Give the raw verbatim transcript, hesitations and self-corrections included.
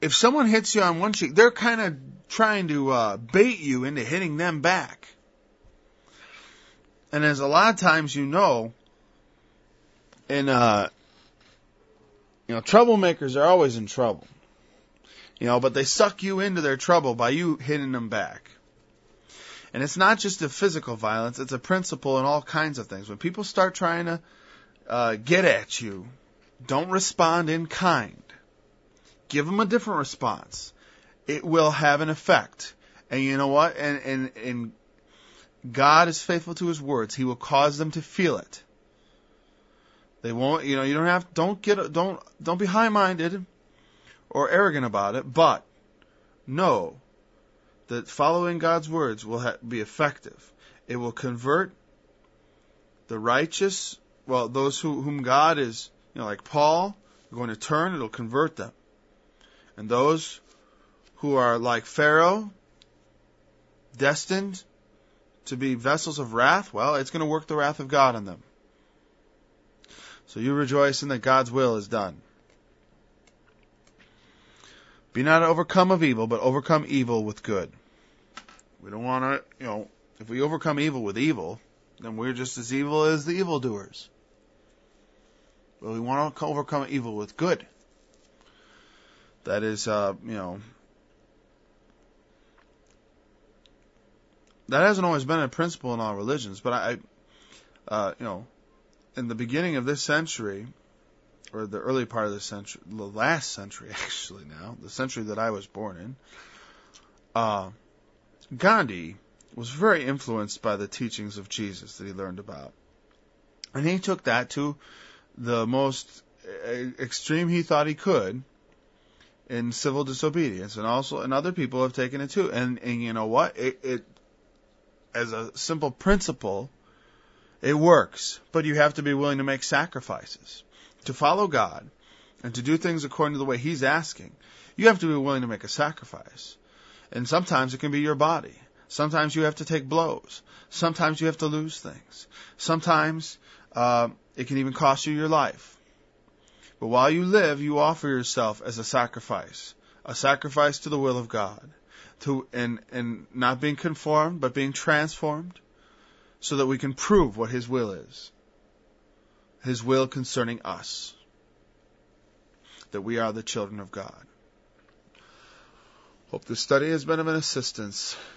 if someone hits you on one cheek, they're kind of trying to uh, bait you into hitting them back. And as a lot of times you know, and uh, you know, troublemakers are always in trouble. You know, but they suck you into their trouble by you hitting them back. And it's not just a physical violence, it's a principle in all kinds of things. When people start trying to uh, get at you, don't respond in kind. Give them a different response. It will have an effect. And you know what? And, and, and God is faithful to His words. He will cause them to feel it. They won't, you know, you don't have, don't get, don't, don't be high-minded or arrogant about it, but know that following God's words will ha- be effective. It will convert the righteous, well, those who, whom God is, you know, like Paul, going to turn, it'll convert them. And those who are like Pharaoh, destined to be vessels of wrath, well, it's going to work the wrath of God on them. So you rejoice in that God's will is done. Be not overcome of evil, but overcome evil with good. We don't want to, you know, if we overcome evil with evil, then we're just as evil as the evildoers. But we want to overcome evil with good. That is, uh, you know, that hasn't always been a principle in all religions, but I, uh, you know, in the beginning of this century, or the early part of the century, the last century actually now, the century that I was born in, uh, Gandhi was very influenced by the teachings of Jesus that he learned about. And he took that to the most extreme he thought he could in civil disobedience. And also, and other people have taken it too. And, and you know what? It, it, as a simple principle, it works. But you have to be willing to make sacrifices. To follow God and to do things according to the way He's asking, you have to be willing to make a sacrifice. And sometimes it can be your body. Sometimes you have to take blows. Sometimes you have to lose things. Sometimes uh, it can even cost you your life. But while you live, you offer yourself as a sacrifice, a sacrifice to the will of God, to and and not being conformed, but being transformed, so that we can prove what His will is. His will concerning us, that we are the children of God. Hope this study has been of an assistance.